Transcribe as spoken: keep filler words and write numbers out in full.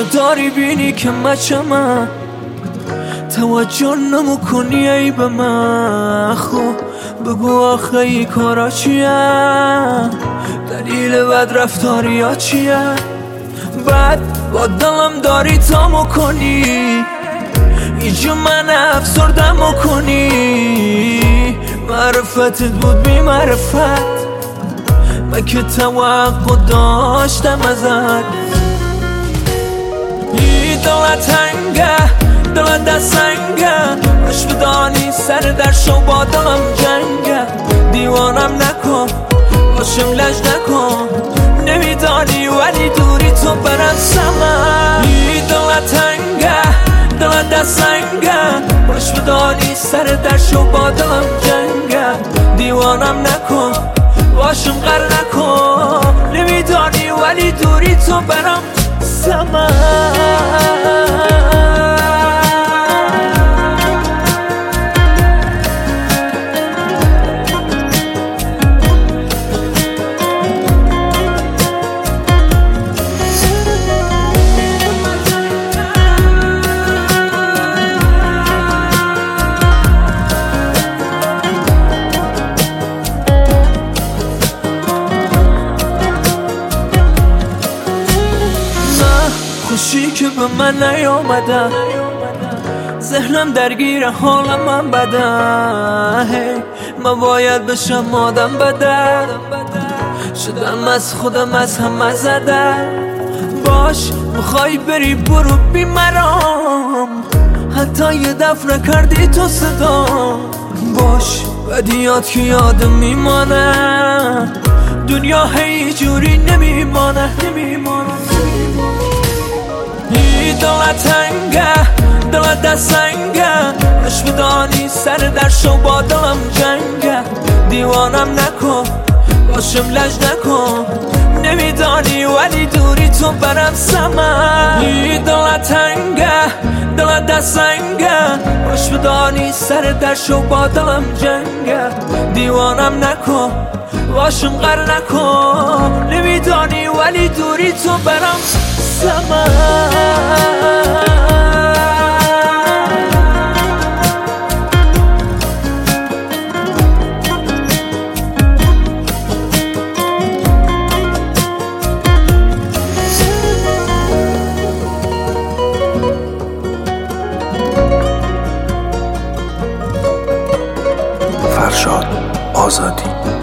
داری بینی که مچه من توجه نمو کنی ای به من. خب بگو آخه ای کارا چیه، دلیل بد رفتاری ها چیه؟ بعد با دلم داری تامو کنی، اینجا من افسردم کنی. معرفتت بود بی معرفت، من که توقع داشتم ازت. ای دلت تنگه، دلت دستنگه، باش بدانی سر در شو با دلم جنگه. دیوانم نکن، باشم لج نکن، نمیدانی ولی دوری تو برم سمن. ای دلت تنگه، دلت دستنگه، باش بدانی سر در شو با دلم جنگه. دیوانم نکن، باشم غر نکن، نمیدانی ولی دوری تو برم سمن. خوشی که به من نیامده، ذهنم درگیر حالم من بده. hey, من باید بشم آدم بده، شدم از خودم از همه زده. باش میخوای بری برو بی مرام، حتی یه دفعه کردی تو صدا. باش بدیات که یادم میمانه، دنیا هی جوری نمیمانه نمیمانه. ای دلت تنگه، دلت دستنگه، باش بدانی سر در شو با دلم جنگه. دیوانم نکن، باشم لج نکن، نمیدانی ولی دوری تو برم سمن. ای دلت تنگه، دلت دستنگه، باش بدانی سر در شو با دلم جنگه. دیوانم نکن، باشم غر نکن، نمیدانی ولی دوری تو برم سمن. فرشاد آزادی.